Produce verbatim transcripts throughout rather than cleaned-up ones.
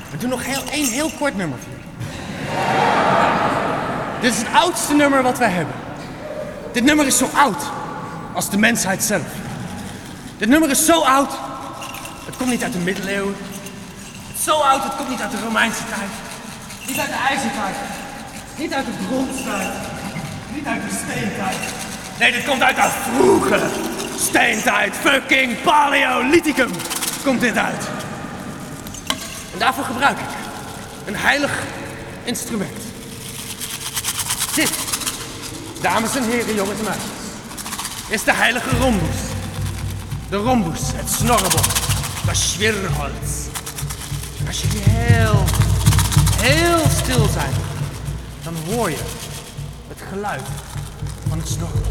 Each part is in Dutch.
We doen nog heel, één heel kort nummer voor jullie. Dit is het oudste nummer wat wij hebben. Dit nummer is zo oud als de mensheid zelf. Dit nummer is zo oud, het komt niet uit de middeleeuwen. Het is zo oud, het komt niet uit de Romeinse tijd. Niet uit de ijzertijd. Niet uit de bronstijd. Niet uit de steentijd. Nee, dit komt uit de vroege steentijd. Fucking Paleolithicum komt dit uit. En daarvoor gebruik ik een heilig instrument. Dit, dames en heren, jongens en meisjes, is de heilige rhombus. De rhombus, het snorrebot, de schwirrholz. En als jullie heel, heel stil zijn, dan hoor je het geluid van het snorrebot.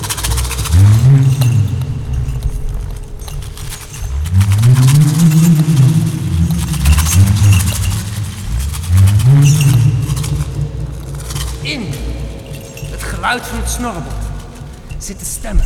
In het geluid van het snorrebot zitten stemmen.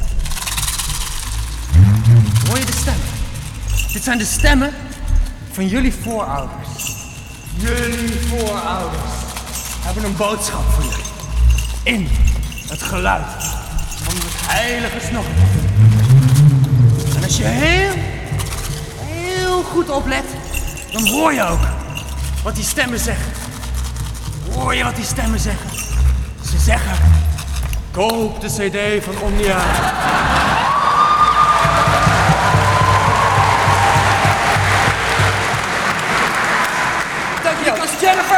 Hoor je de stemmen? Dit zijn de stemmen van jullie voorouders. Jullie voorouders hebben een boodschap voor jullie. In het geluid van het heilige snorrebot. En als je heel, heel goed oplet, dan hoor je ook wat die stemmen zeggen. Hoor je wat die stemmen zeggen? Ze zeggen, koop de cd van Omnia. Dankjewel. Ik was Jennifer.